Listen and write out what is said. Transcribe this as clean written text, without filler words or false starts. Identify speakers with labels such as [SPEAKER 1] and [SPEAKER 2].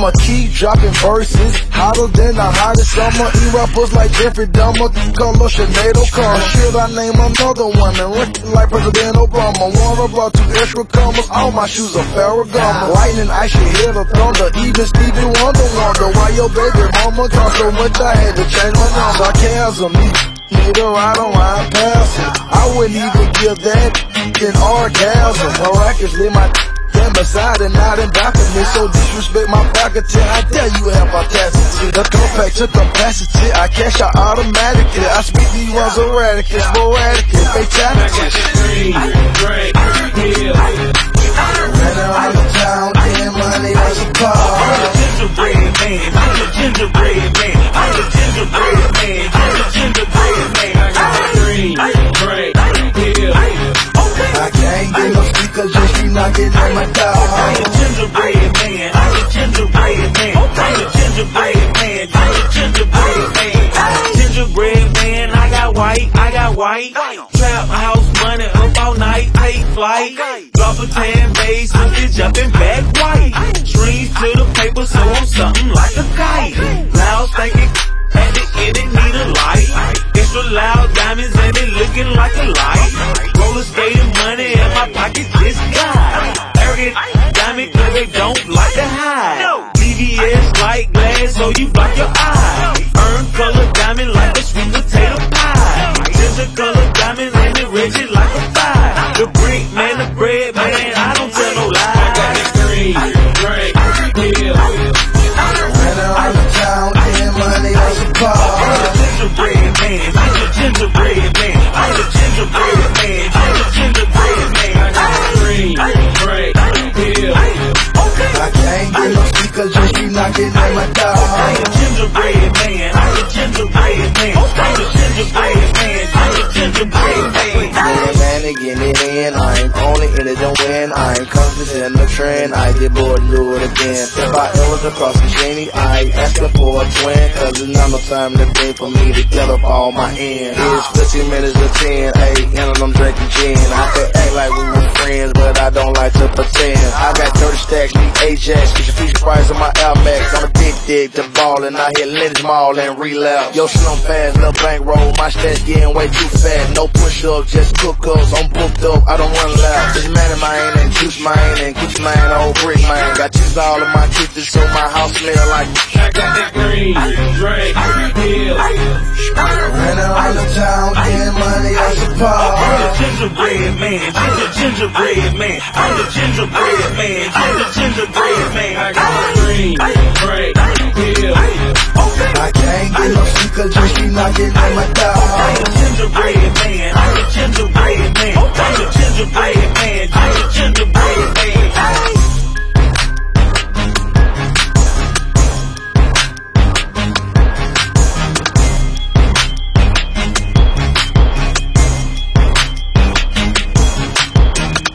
[SPEAKER 1] I'ma keep dropping verses, hotter than the hottest summer. E-rappers like Jeffrey Dahmer, color Sinead O'Connor. Should I name another one and looking like President Obama? Warner brought 2 extra commas, all my shoes are Ferragamo. Lightning, I should hear the thunder, even Stevie Wonder wonder why your baby mama talk so much I had to change my number. Sarcasm, need a ride on line past it. I wouldn't even give that an orgasm. Miraculously, my beside and not in back of me, so disrespect my pocket till I tell you have audacity. The compact to capacity, I cash out automatically. I speak these ones erratically, sporadically, fatality. Ran around the town, getting money was a car. I'm the gingerbread man, I'm the gingerbread man, I'm the gingerbread man, I'm the gingerbread man. I got a green, bread, hill. I can't get no speakers, just keep knocking on my door. I'm the gingerbread man, I'm the gingerbread man, I'm the gingerbread man, I'm the gingerbread man. Gingerbread man, I got white. Trap house money up all night, take flight. Drop a 10 base, bitch jumping back white. Strings to the paper, so I'm something like a kite. Loud thinking, at the end it need a light. Extra loud diamonds and it looking like a light. Roller skating money in my pocket, this guy. Arrogant diamond, cause they don't like to hide. VVS light glass, so you block your eye. Earn color diamond like a sweet potato pie. Ginger color diamond and it rigid like a fire. The brick man, the bread man, I don't tell no lies. I got that green, bread, hill. Ran around the town, getting money on the car. I'm the gingerbread man, I'm the gingerbread man, I'm the gingerbread man, I'm the gingerbread man. I got that green, bread, hill. I can't get no speakers, just keep knocking on my door. I'm the gingerbread man, I'm the gingerbread man, I'm the gingerbread man, I'm the gingerbread man. Man, getting it in, I ain't only in it, don't win. I ain't confident in the trend, I get bored and do it again. If I ever across the genie, I ain't asking for a twin, cause there's not no time to think for me to get up all my ends. It's 15 minutes to 10, ayy, and I'm drinking gin. I could act like we were friends, but I don't like to pretend. I got 30 stacks, need Ajax, get your future price on my Air Max. I'm addicted to ballin', I hit Lynch Mall and relapse. Yo, slim fast, little bankroll, my stats getting way too fat. No push-ups, just cook-ups, I'm booked up, I don't run loud. This man of mine and juice mine and Gucci mine, old brick mine. Got juice all in my kitchen, so my house smell like. I got that green, Drake, hill. Ran around the town, getting money on the bar. I'm the gingerbread man, I'm the gingerbread man, I'm the gingerbread man, I'm the gingerbread man. I got that green, Drake, hill. I can't get no speakers, just keep knocking on my door.